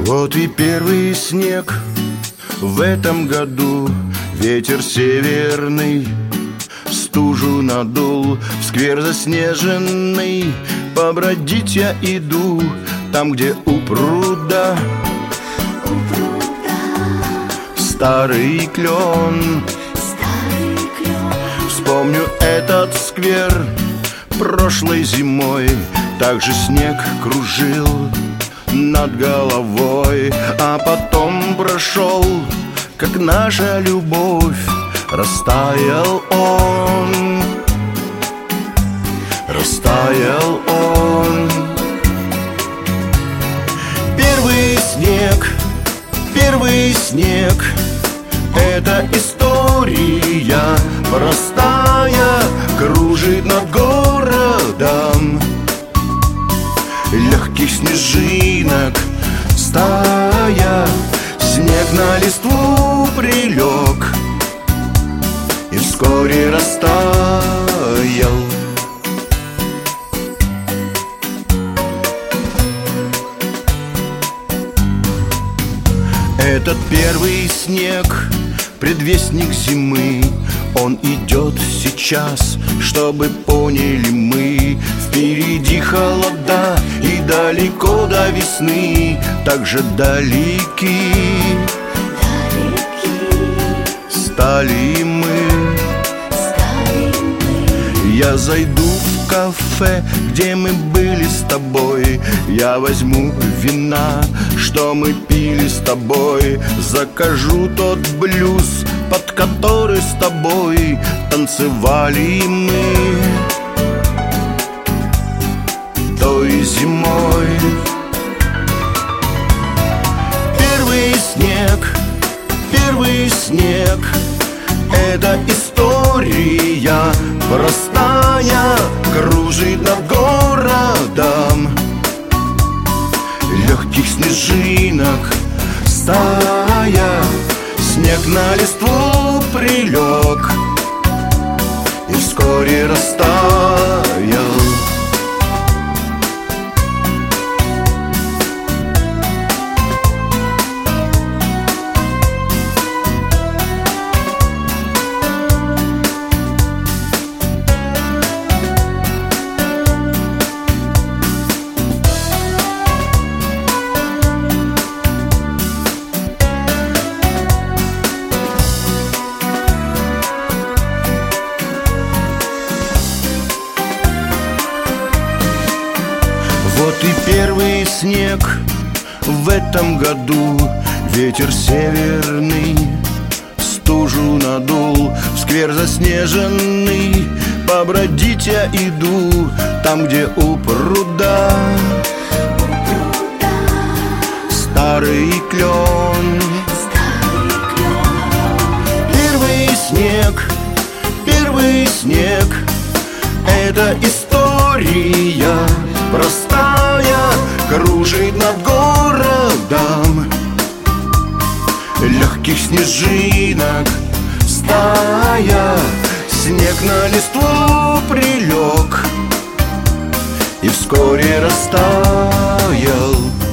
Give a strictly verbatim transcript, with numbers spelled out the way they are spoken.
Вот и первый снег в этом году. Ветер северный стужу надул. В сквер заснеженный побродить я иду. Там, где у пруда, у пруда старый клен. старый клен. Вспомню этот сквер прошлой зимой. Также снег кружил над головой, а потом прошел, как наша любовь. Растаял он, растаял он. Первый снег, первый снег — это история простая, кружит над городом. Легких снежинок стая, снег на листву прилег и вскоре растаял. Этот первый снег — предвестник зимы. Он идет сейчас, чтобы поняли мы. Впереди холода и далеко до весны. Так же далеки, Далеки стали мы. стали мы. Я зайду в кафе, где мы были с тобой. Я возьму вина, что мы пили с тобой. Закажу тот блюз, под который с тобой танцевали мы той зимой. Первый снег, первый снег — это история простая, кружит над городом. Легких снежинок стая, снег на листву прилег и вскоре растаял. Вот и первый снег в этом году. Ветер северный стужу надул. В сквер заснеженный побродить я иду. Там, где у пруда старый клен. Старый клен. Первый снег, первый снег — это история простая, кружит над городом. Легких снежинок стая, снег на листву прилег и вскоре растаял.